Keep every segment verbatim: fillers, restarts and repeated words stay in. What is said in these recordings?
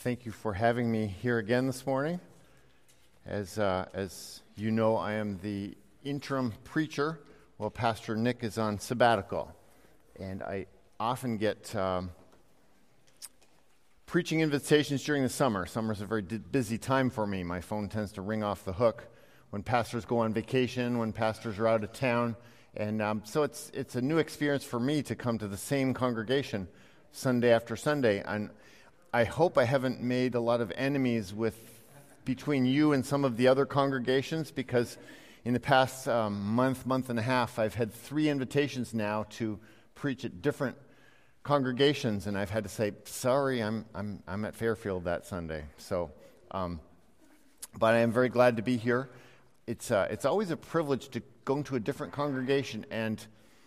thank you for having me here again this morning. As uh, as you know, I am the interim preacher while Pastor Nick is on sabbatical. And I often get um, preaching invitations during the summer. Summer's a very d- busy time for me. My phone tends to ring off the hook when pastors go on vacation, when pastors are out of town. And um, so it's it's a new experience for me to come to the same congregation Sunday after Sunday. And I hope I haven't made a lot of enemies with between you and some of the other congregations, because in the past um, month, month and a half, I've had three invitations now to preach at different congregations, and I've had to say, sorry, I'm I'm I'm at Fairfield that Sunday. So, um, but I am very glad to be here. It's uh, it's always a privilege to go into a different congregation and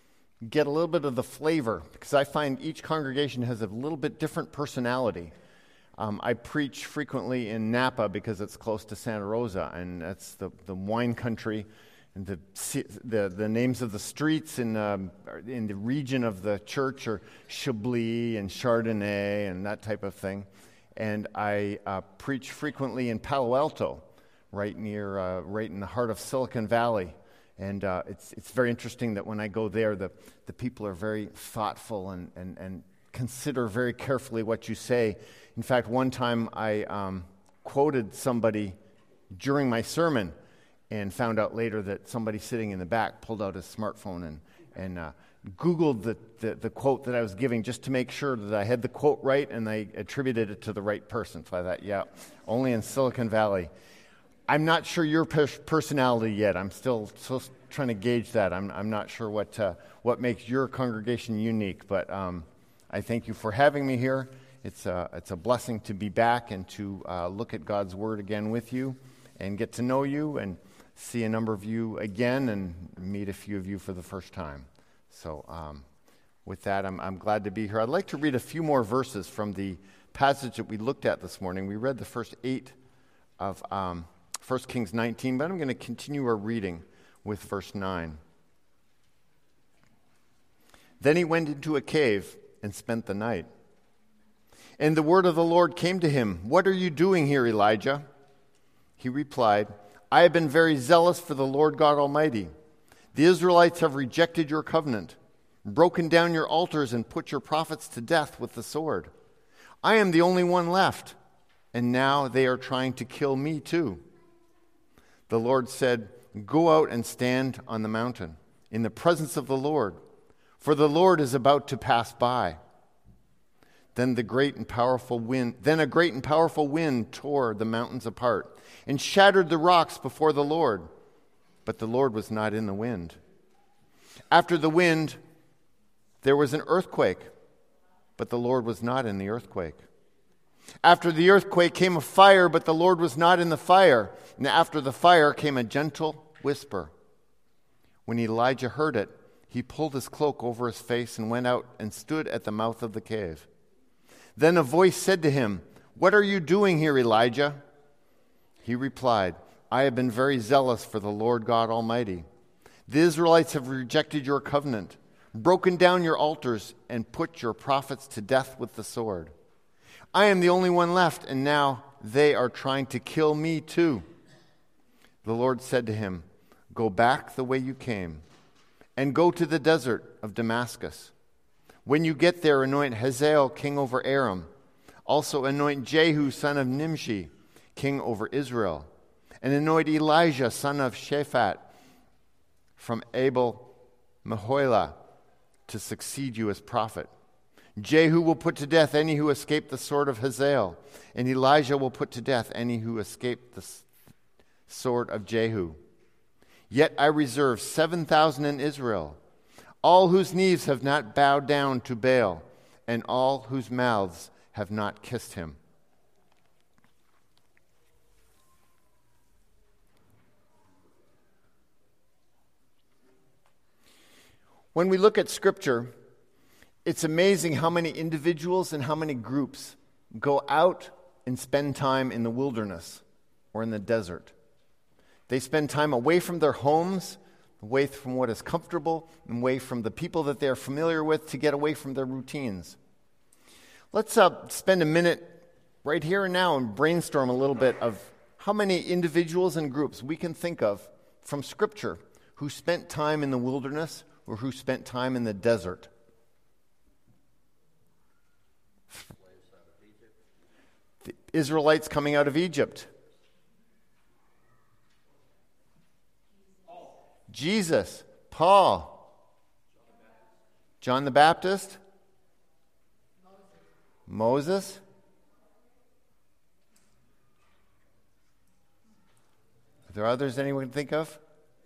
get a little bit of the flavor, because I find each congregation has a little bit different personality. Um, I preach frequently in Napa because it's close to Santa Rosa, and that's the, the wine country, and the the, the names of the streets in um, in the region of the church are Chablis and Chardonnay and that type of thing. And I uh, preach frequently in Palo Alto, right near uh, right in the heart of Silicon Valley. And uh, it's it's very interesting that when I go there, the, the people are very thoughtful and, and, and consider very carefully what you say. In fact, one time I um, quoted somebody during my sermon and found out later that somebody sitting in the back pulled out his smartphone and, and uh, Googled the, the, the quote that I was giving just to make sure that I had the quote right, and they attributed it to the right person. So I thought, yeah, only in Silicon Valley. I'm not sure your personality yet. I'm still, still trying to gauge that. I'm I'm not sure what uh, what makes your congregation unique, but um, I thank you for having me here. It's a, it's a blessing to be back and to uh, look at God's Word again with you and get to know you and see a number of you again and meet a few of you for the first time. So um, with that, I'm, I'm glad to be here. I'd like to read a few more verses from the passage that we looked at this morning. We read the first eight of um, First Kings nineteen, but I'm going to continue our reading with verse nine. Then he went into a cave and spent the night. And the word of the Lord came to him, "What are you doing here, Elijah?" He replied, "I have been very zealous for the Lord God Almighty. The Israelites have rejected your covenant, broken down your altars, and put your prophets to death with the sword. I am the only one left, and now they are trying to kill me too." The Lord said, "Go out and stand on the mountain in the presence of the Lord, for the Lord is about to pass by." Then the great and powerful wind, then a great and powerful wind tore the mountains apart and shattered the rocks before the Lord, but the Lord was not in the wind. After the wind, there was an earthquake, but the Lord was not in the earthquake. After the earthquake came a fire, but the Lord was not in the fire. And after the fire came a gentle whisper. When Elijah heard it, he pulled his cloak over his face and went out and stood at the mouth of the cave. Then a voice said to him, "What are you doing here, Elijah?" He replied, "I have been very zealous for the Lord God Almighty. The Israelites have rejected your covenant, broken down your altars, and put your prophets to death with the sword. I am the only one left, and now they are trying to kill me too." The Lord said to him, "Go back the way you came, and go to the desert of Damascus. When you get there, anoint Hazael king over Aram. Also anoint Jehu son of Nimshi king over Israel. And anoint Elijah son of Shaphat from Abel Meholah to succeed you as prophet. Jehu will put to death any who escape the sword of Hazael, and Elijah will put to death any who escape the sword of Jehu. Yet I reserve seven thousand in Israel, all whose knees have not bowed down to Baal, and all whose mouths have not kissed him." When we look at Scripture, it's amazing how many individuals and how many groups go out and spend time in the wilderness or in the desert. They spend time away from their homes, away from what is comfortable, and away from the people that they're familiar with, to get away from their routines. Let's uh, spend a minute right here and now and brainstorm a little bit of how many individuals and groups we can think of from Scripture who spent time in the wilderness or who spent time in the desert. The Israelites coming out of Egypt. Jesus, Paul, John the Baptist, Moses. Are there others anyone can think of?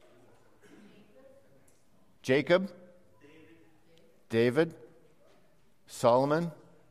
Jacob, David, Solomon,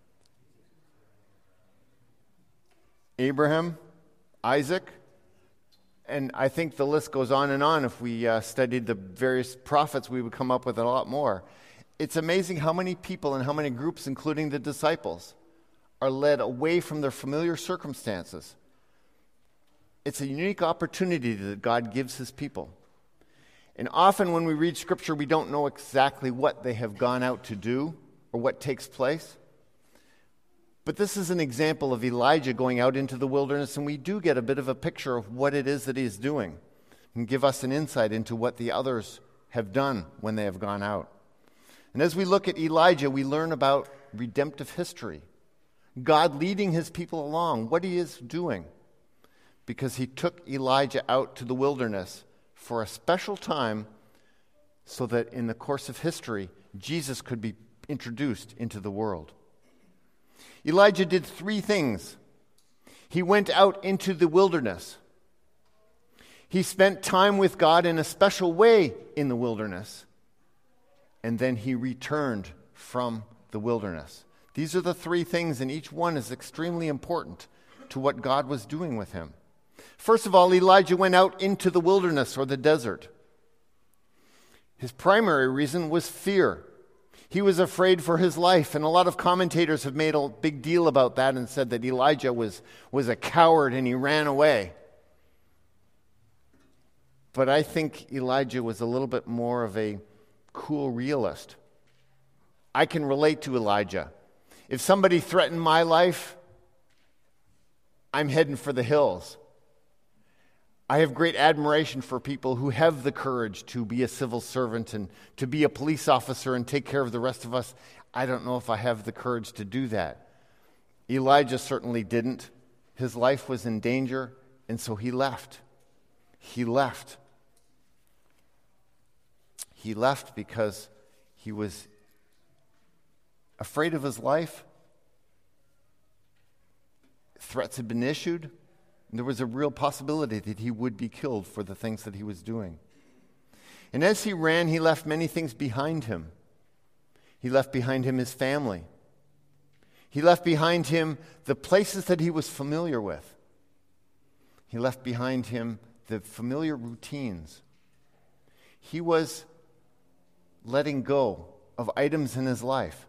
Abraham, Isaac. And I think the list goes on and on. If we uh, studied the various prophets, we would come up with a lot more. It's amazing how many people and how many groups, including the disciples, are led away from their familiar circumstances. It's a unique opportunity that God gives his people. And often when we read Scripture, we don't know exactly what they have gone out to do or what takes place. But this is an example of Elijah going out into the wilderness, and we do get a bit of a picture of what it is that he is doing and give us an insight into what the others have done when they have gone out. And as we look at Elijah, we learn about redemptive history. God leading his people along, what he is doing. Because he took Elijah out to the wilderness for a special time so that in the course of history, Jesus could be introduced into the world. Elijah did three things. He went out into the wilderness. He spent time with God in a special way in the wilderness. And then he returned from the wilderness. These are the three things, and each one is extremely important to what God was doing with him. First of all, Elijah went out into the wilderness or the desert. His primary reason was fear. He was afraid for his life, and a lot of commentators have made a big deal about that and said that Elijah was, was a coward and he ran away. But I think Elijah was a little bit more of a cool realist. I can relate to Elijah. If somebody threatened my life, I'm heading for the hills. I have great admiration for people who have the courage to be a civil servant and to be a police officer and take care of the rest of us. I don't know if I have the courage to do that. Elijah certainly didn't. His life was in danger, and so he left. He left. He left because he was afraid of his life. Threats had been issued. There was a real possibility that he would be killed for the things that he was doing. And as he ran, he left many things behind him. He left behind him his family. He left behind him the places that he was familiar with. He left behind him the familiar routines. He was letting go of items in his life.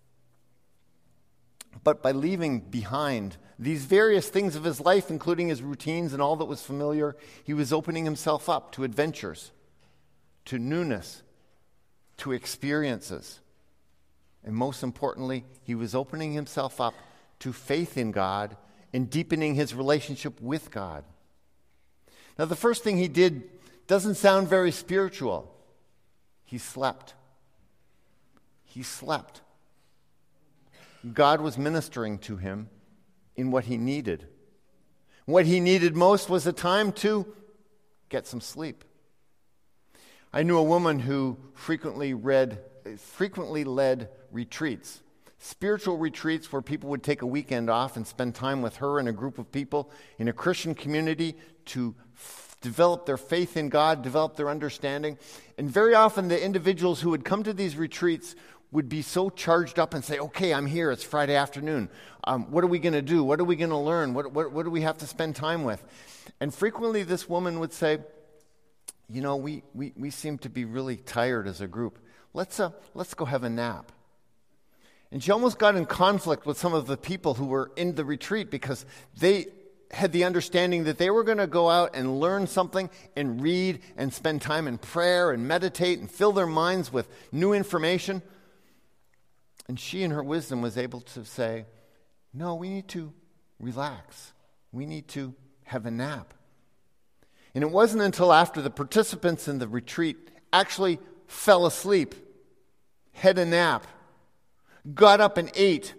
But by leaving behind these various things of his life, including his routines and all that was familiar, he was opening himself up to adventures, to newness, to experiences. And most importantly, he was opening himself up to faith in God and deepening his relationship with God. Now, the first thing he did doesn't sound very spiritual. He slept. He slept. God was ministering to him in what he needed. What he needed most was a time to get some sleep. I knew a woman who frequently read, frequently led retreats, spiritual retreats where people would take a weekend off and spend time with her and a group of people in a Christian community to f- develop their faith in God, develop their understanding. And very often the individuals who would come to these retreats would be so charged up and say, okay, I'm here, it's Friday afternoon. Um, what are we going to do? What are we going to learn? What, what, what do we have to spend time with? And frequently this woman would say, you know, we, we, we seem to be really tired as a group. Let's, uh, let's go have a nap. And she almost got in conflict with some of the people who were in the retreat because they had the understanding that they were going to go out and learn something and read and spend time in prayer and meditate and fill their minds with new information. And she, in her wisdom, was able to say, no, we need to relax. We need to have a nap. And it wasn't until after the participants in the retreat actually fell asleep, had a nap, got up and ate,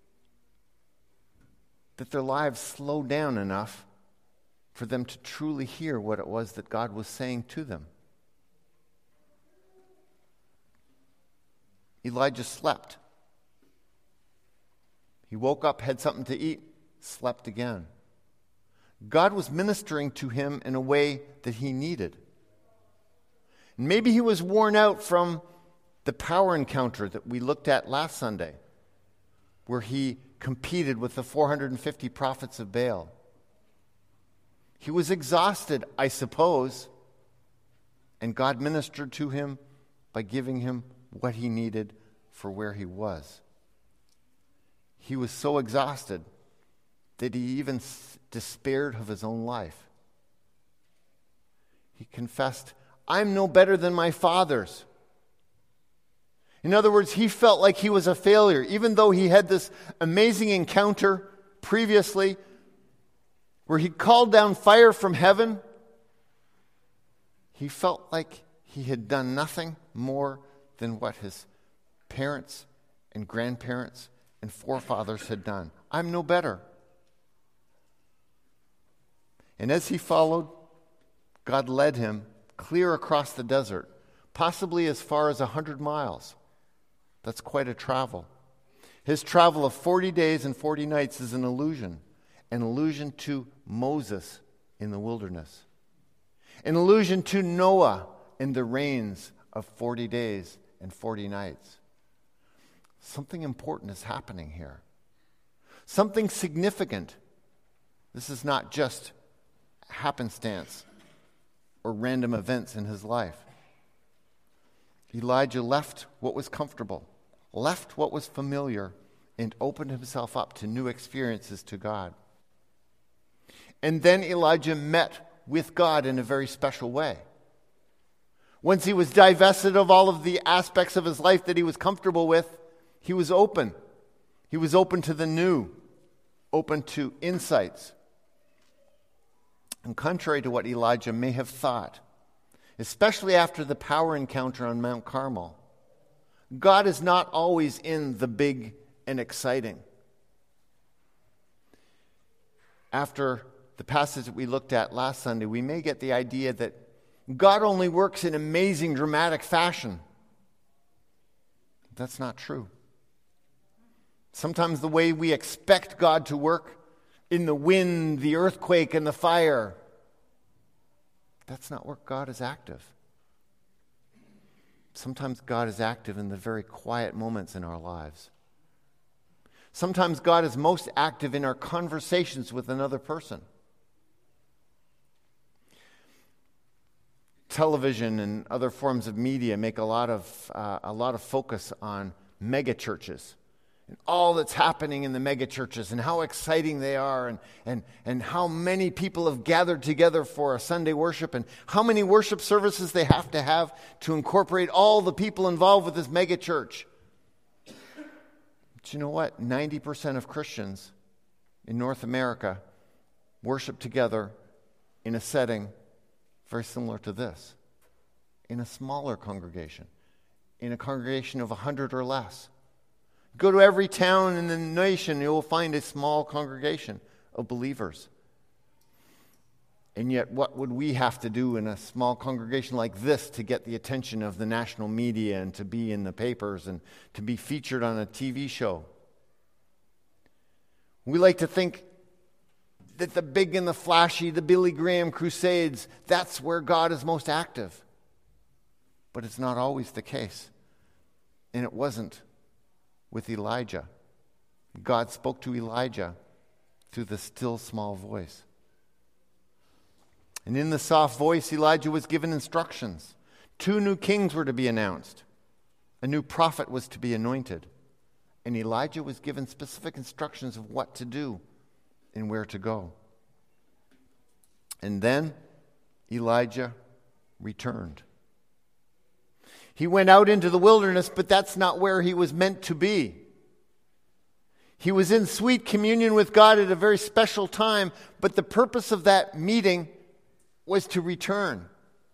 that their lives slowed down enough for them to truly hear what it was that God was saying to them. Elijah slept. He woke up, had something to eat, slept again. God was ministering to him in a way that he needed. Maybe he was worn out from the power encounter that we looked at last Sunday, where he competed with the four hundred fifty prophets of Baal. He was exhausted, I suppose, and God ministered to him by giving him what he needed for where he was. He was so exhausted that he even despaired of his own life. He confessed, "I'm no better than my fathers." In other words, he felt like he was a failure. Even though he had this amazing encounter previously where he called down fire from heaven, he felt like he had done nothing more than what his parents and grandparents and forefathers had done. I'm no better. And as he followed, God led him clear across the desert, possibly as far as a hundred miles. That's quite a travel. His travel of forty days and forty nights is an allusion, an allusion to Moses in the wilderness, an allusion to Noah in the rains of forty days and forty nights. Something important is happening here. Something significant. This is not just happenstance or random events in his life. Elijah left what was comfortable, left what was familiar, and opened himself up to new experiences to God. And then Elijah met with God in a very special way. Once he was divested of all of the aspects of his life that he was comfortable with, he was open. He was open to the new, open to insights. And contrary to what Elijah may have thought, especially after the power encounter on Mount Carmel, God is not always in the big and exciting. After the passage that we looked at last Sunday, we may get the idea that God only works in amazing, dramatic fashion. That's not true. Sometimes the way we expect God to work, in the wind, the earthquake, and the fire, that's not where God is active. Sometimes God is active in the very quiet moments in our lives. Sometimes God is most active in our conversations with another person. Television and other forms of media make a lot of uh, a lot of focus on mega churches and all that's happening in the mega churches and how exciting they are, and, and, and how many people have gathered together for a Sunday worship, and how many worship services they have to have to incorporate all the people involved with this mega church. But you know what? ninety percent of Christians in North America worship together in a setting very similar to this, in a smaller congregation, in a congregation of a hundred or less. Go to every town in the nation, you will find a small congregation of believers. And yet, what would we have to do in a small congregation like this to get the attention of the national media and to be in the papers and to be featured on a T V show? We like to think that the big and the flashy, the Billy Graham crusades, that's where God is most active. But it's not always the case. And it wasn't with Elijah. God spoke to Elijah through the still small voice. And in the soft voice, Elijah was given instructions. Two new kings were to be announced. A new prophet was to be anointed. And Elijah was given specific instructions of what to do and where to go. And then Elijah returned. He went out into the wilderness, but that's not where he was meant to be. He was in sweet communion with God at a very special time, but the purpose of that meeting was to return.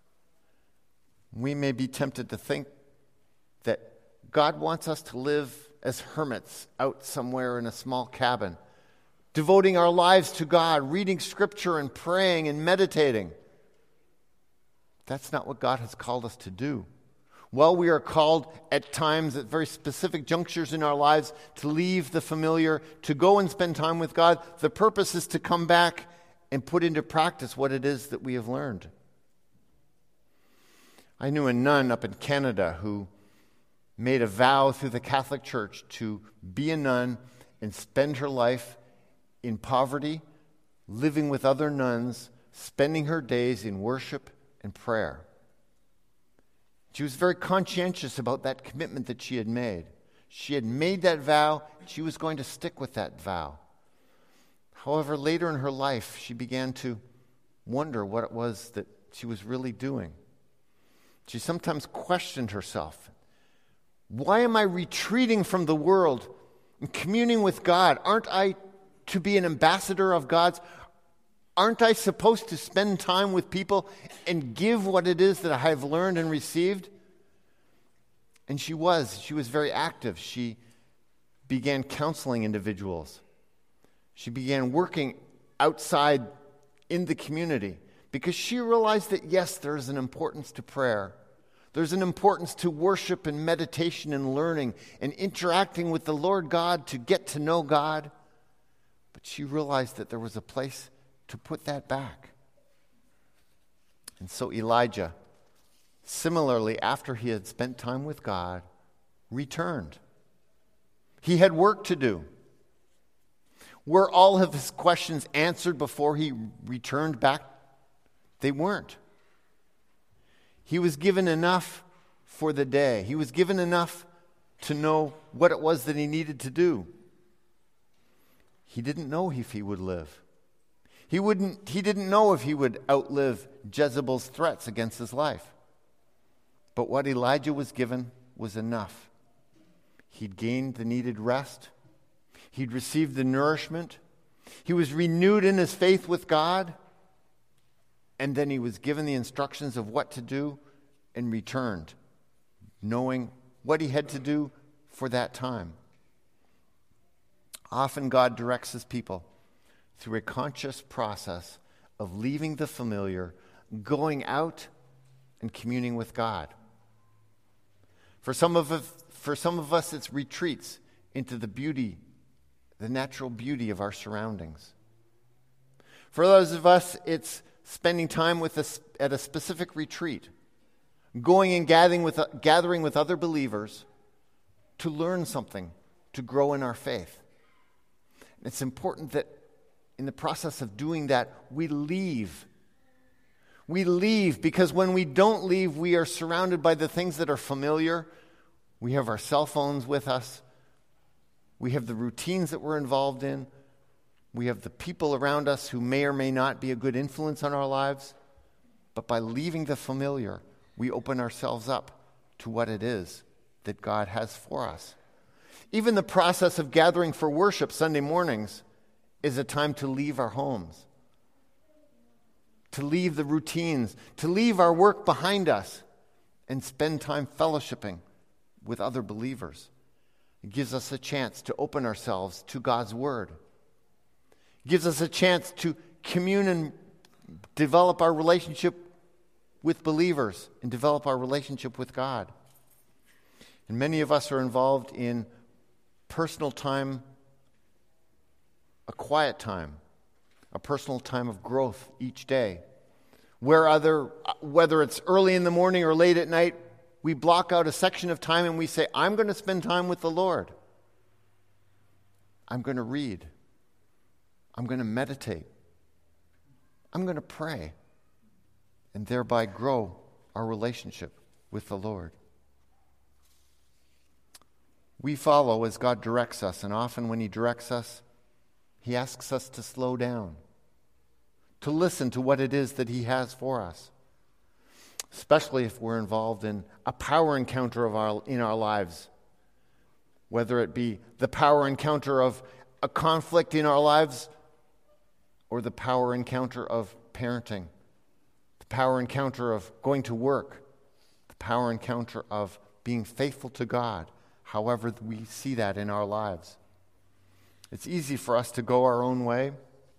We may be tempted to think that God wants us to live as hermits out somewhere in a small cabin, devoting our lives to God, reading Scripture and praying and meditating. That's not what God has called us to do. While we are called at times, at very specific junctures in our lives, to leave the familiar, to go and spend time with God, the purpose is to come back and put into practice what it is that we have learned. I knew a nun up in Canada who made a vow through the Catholic Church to be a nun and spend her life in poverty, living with other nuns, spending her days in worship and prayer. She was very conscientious about that commitment that she had made. She had made that vow. She was going to stick with that vow. However, later in her life, she began to wonder what it was that she was really doing. She sometimes questioned herself. Why am I retreating from the world and communing with God? Aren't I to be an ambassador of God's? Aren't I supposed to spend time with people and give what it is that I have learned and received? And she was. She was very active. She began counseling individuals. She began working outside in the community because she realized that, yes, there is an importance to prayer. There's an importance to worship and meditation and learning and interacting with the Lord God to get to know God. But she realized that there was a place to put that back. And so Elijah, similarly, after he had spent time with God, returned. He had work to do. Were all of his questions answered before he returned back? They weren't. He was given enough for the day. He was given enough to know what it was that he needed to do. He didn't know if he would live. He wouldn't. He didn't know if he would outlive Jezebel's threats against his life. But what Elijah was given was enough. He'd gained the needed rest. He'd received the nourishment. He was renewed in his faith with God. And then he was given the instructions of what to do and returned, knowing what he had to do for that time. Often God directs his people through a conscious process of leaving the familiar, going out and communing with God. For some of us, for some of us, it's retreats into the beauty, the natural beauty of our surroundings. For those of us, it's spending time with us at a specific retreat, going and gathering with, gathering with other believers to learn something, to grow in our faith. And it's important that in the process of doing that, we leave. We leave because when we don't leave, we are surrounded by the things that are familiar. We have our cell phones with us. We have the routines that we're involved in. We have the people around us who may or may not be a good influence on our lives. But by leaving the familiar, we open ourselves up to what it is that God has for us. Even the process of gathering for worship Sunday mornings is a time to leave our homes, to leave the routines, to leave our work behind us and spend time fellowshipping with other believers. It gives us a chance to open ourselves to God's Word. It gives us a chance to commune and develop our relationship with believers and develop our relationship with God. And many of us are involved in personal time, a quiet time, a personal time of growth each day, where other, whether it's early in the morning or late at night, we block out a section of time and we say, I'm going to spend time with the Lord. I'm going to read. I'm going to meditate. I'm going to pray, and thereby grow our relationship with the Lord. We follow as God directs us, and often when He directs us, He asks us to slow down, to listen to what it is that He has for us, especially if we're involved in a power encounter of our, in our lives. whether it be the power encounter of a conflict in our lives or the power encounter of parenting, the power encounter of going to work, the power encounter of being faithful to God, however we see that in our lives. It's easy for us to go our own way,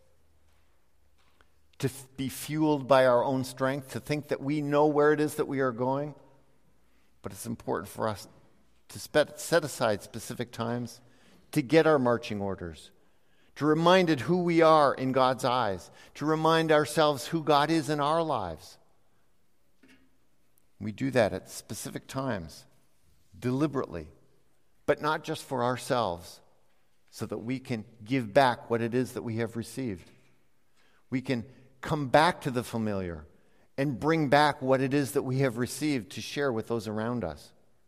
to f- be fueled by our own strength, to think that we know where it is that we are going. But it's important for us to spe- set aside specific times to get our marching orders, to remind it who we are in God's eyes, to remind ourselves who God is in our lives. We do that at specific times, deliberately, but not just for ourselves, so that we can give back what it is that we have received. We can come back to the familiar and bring back what it is that we have received to share with those around us.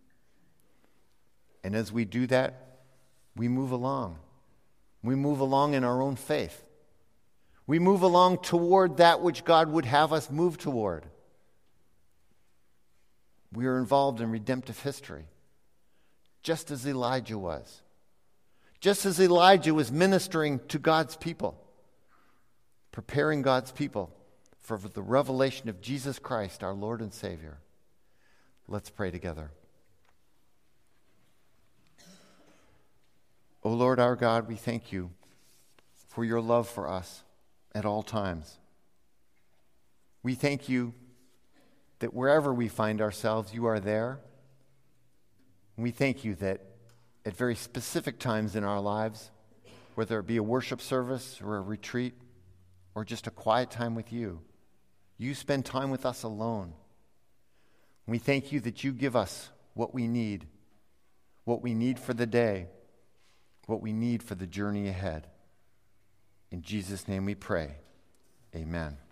And as we do that, we move along. We move along in our own faith. We move along toward that which God would have us move toward. We are involved in redemptive history, just as Elijah was. Just as Elijah was ministering to God's people, preparing God's people for the revelation of Jesus Christ, our Lord and Savior. Let's pray together. O Lord our God, we thank you for your love for us at all times. We thank you that wherever we find ourselves, you are there. We thank you that at very specific times in our lives, whether it be a worship service or a retreat or just a quiet time with you, you spend time with us alone. We thank you that you give us what we need, what we need for the day, what we need for the journey ahead. In Jesus' name we pray. Amen.